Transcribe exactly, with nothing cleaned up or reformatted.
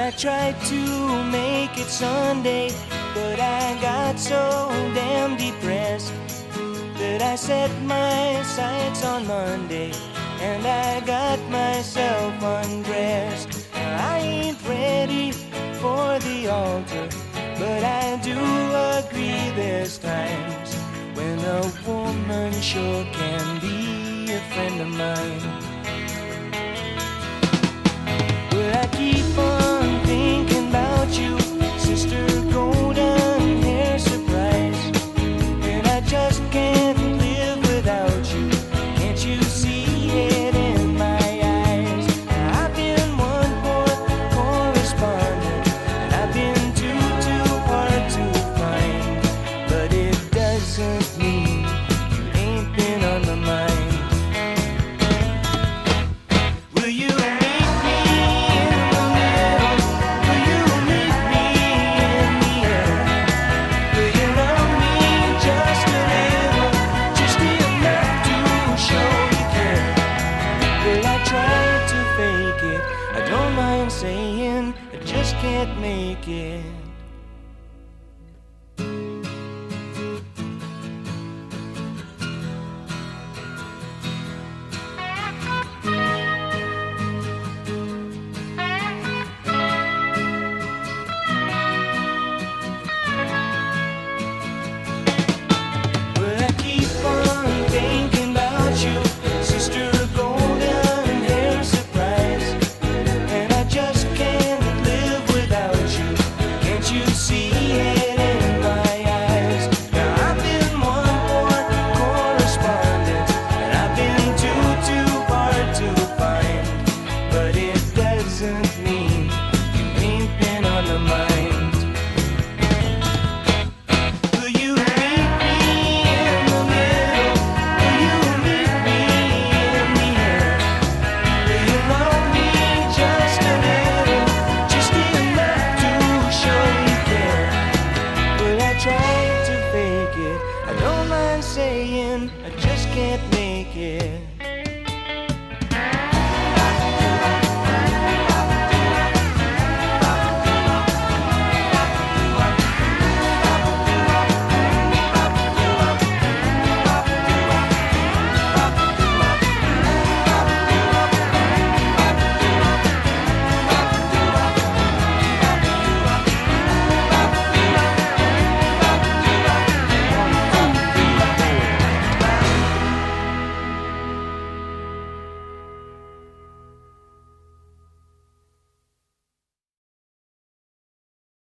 I tried to make it Sunday, but I got so damn depressed that I set my sights on Monday and I got myself undressed. I ain't ready for the altar, but I do agree there's times when a woman sure can be a friend of mine. Well, I keep on thinking about you, Sister Golden Hair Surprise, and I just can't live without you. Can't you see it in my eyes? I've been one poor correspondent, and I've been too, too hard to find, but it doesn't mean you ain't been on my mind. Will you meet me in the middle? Will you meet me in the end? Will you love me just a little, just enough to show you care? Well, I tried to fake it, I don't mind saying I just can't make it.